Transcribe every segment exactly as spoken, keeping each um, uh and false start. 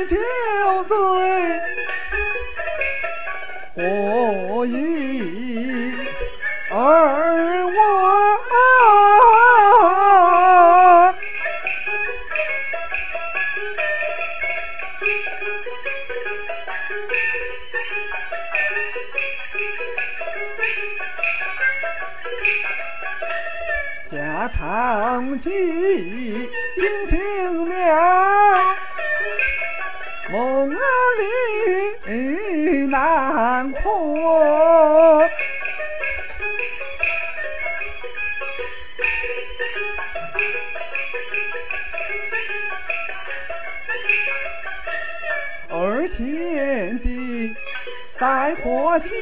酒醉，何以而我家常戏尽听了，梦里难活。二贤弟在火下，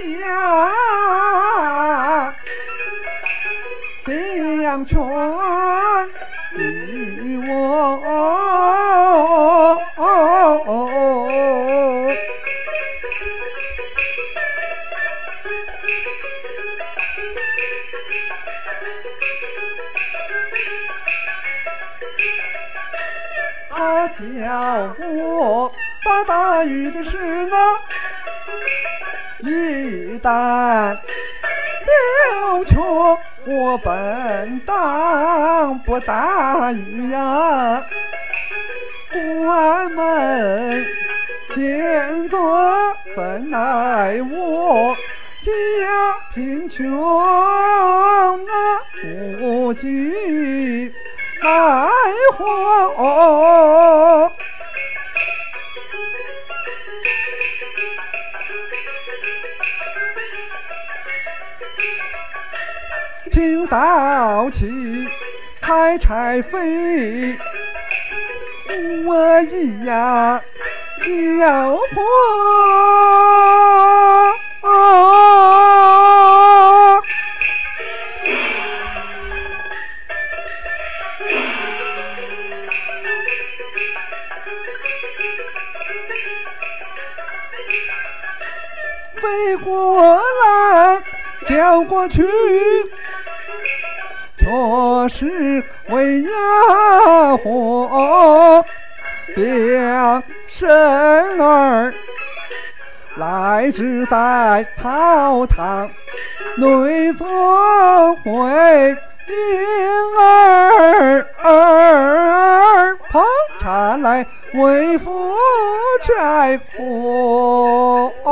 相劝与我，他叫我把大禹的事呢，一旦丢球，我本当不大禹呀，关门见作怎奈我家贫穷啊，无计奈何。听到起开柴飞，我一呀叫破，飞过来叫过去，却是为呀火，将生儿来至在草堂内作会，婴儿儿捧茶来为父摘火。